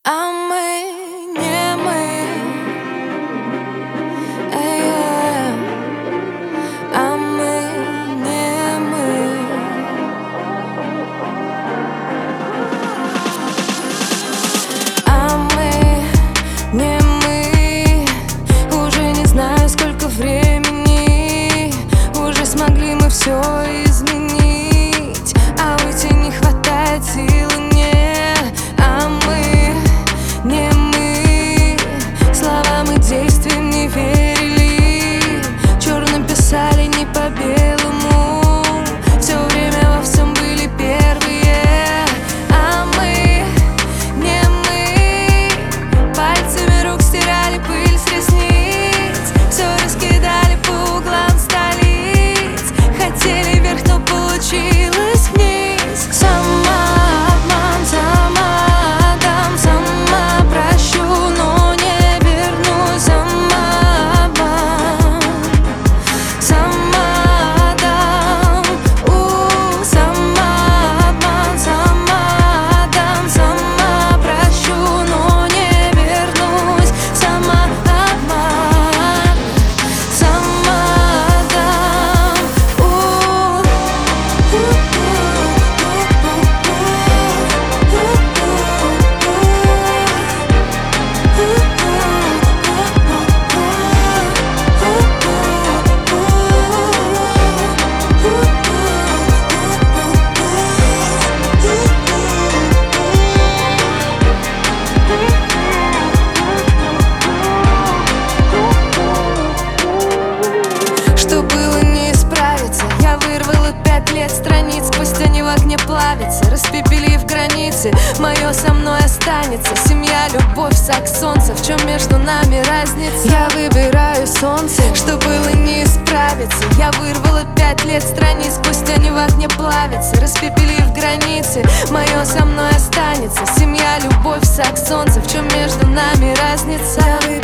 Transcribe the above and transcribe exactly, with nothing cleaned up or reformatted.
А мы не мы, э-э. А мы не мы. А мы не мы. Уже не знаю, сколько времени. Уже смогли мы все изменить, а уйти не хватает силы мне. А мы не мы. Словам и действиям не верили, черным писали не по белому. Все время во всем были первые. А мы не мы. Пальцами рук стирали пыль с ресниц, все раскидали по углам столиц. Хотели вверх, но получилось вниз. Сама обман, сама отдам, сама прощу, но не вернусь. Сама обман, сама отдам, у, сама обман, сама отдам, сама прощу, но не вернусь. Сама обман, сама отдам, у, у, что было не исправиться. Я вырвала пять лет страниц, пусть они в огне плавятся, распепелив границы. Мое со мной останется. Семья, любовь, секс, солнце. В чем между нами разница? Я выбираю солнце. Что было не исправиться. Я вырвала пять лет страниц, пусть они в огне плавятся, распепелив границы. Мое со мной останется. Семья, любовь, секс, солнце. В чем между нами разница?